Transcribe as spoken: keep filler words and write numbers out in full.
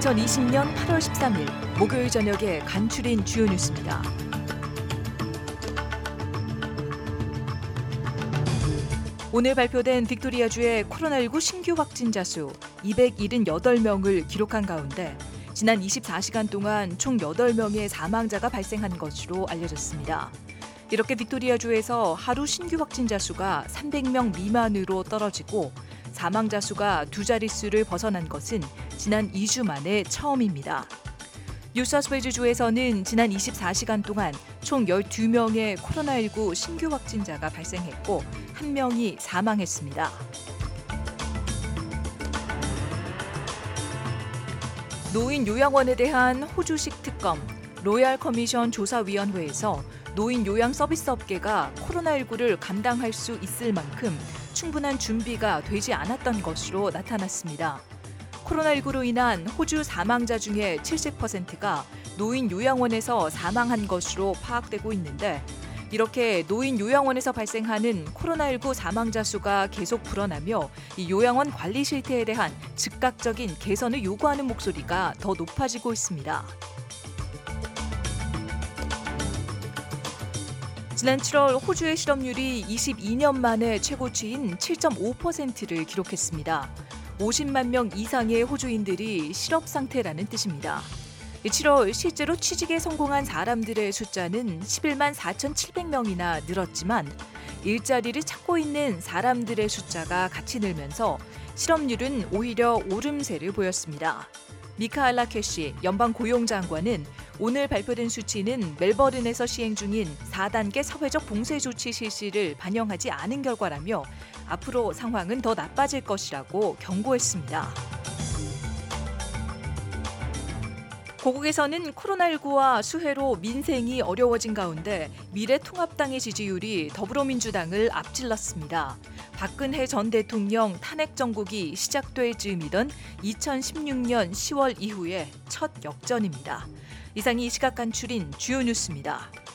이천이십년 팔월 십삼일 목요일 저녁에 간추린 주요 뉴스입니다. 오늘 발표된 빅토리아주의 코로나십구 신규 확진자 수 이백칠십팔 명을 기록한 가운데 지난 이십사 시간 동안 총 여덟 명의 사망자가 발생한 것으로 알려졌습니다. 이렇게 빅토리아주에서 하루 신규 확진자 수가 삼백 명 미만으로 떨어지고 사망자 수가 두 자릿수를 벗어난 것은 지난 이 주 만에 처음입니다. 뉴사우스웨일즈주에서는 지난 이십사 시간 동안 총 열두 명의 코로나십구 신규 확진자가 발생했고 한 명이 사망했습니다. 노인 요양원에 대한 호주식 특검, 로얄 커미션 조사위원회에서 노인 요양 서비스 업계가 코로나십구를 감당할 수 있을 만큼 충분한 준비가 되지 않았던 것으로 나타났습니다. 코로나십구로 인한 호주 사망자 중에 칠십 퍼센트가 노인 요양원에서 사망한 것으로 파악되고 있는데 이렇게 노인 요양원에서 발생하는 코로나십구 사망자 수가 계속 불어나며 이 요양원 관리 실태에 대한 즉각적인 개선을 요구하는 목소리가 더 높아지고 있습니다. 지난 칠월 호주의 실업률이 이십이 년 만에 최고치인 칠 점 오 퍼센트를 기록했습니다. 오십만 명 이상의 호주인들이 실업 상태라는 뜻입니다. 칠월 실제로 취직에 성공한 사람들의 숫자는 십일만 사천칠백 명이나 늘었지만 일자리를 찾고 있는 사람들의 숫자가 같이 늘면서 실업률은 오히려 오름세를 보였습니다. 미카엘라 캐시 연방고용장관은 오늘 발표된 수치는 멜버른에서 시행 중인 사 단계 사회적 봉쇄 조치 실시를 반영하지 않은 결과라며 앞으로 상황은 더 나빠질 것이라고 경고했습니다. 고국에서는 코로나십구와 수해로 민생이 어려워진 가운데 미래통합당의 지지율이 더불어민주당을 앞질렀습니다. 박근혜 전 대통령 탄핵 정국이 시작될 즈음이던 이천십육년 시월 이후에 첫 역전입니다. 이상이 이 시각 간추린 주요 뉴스입니다.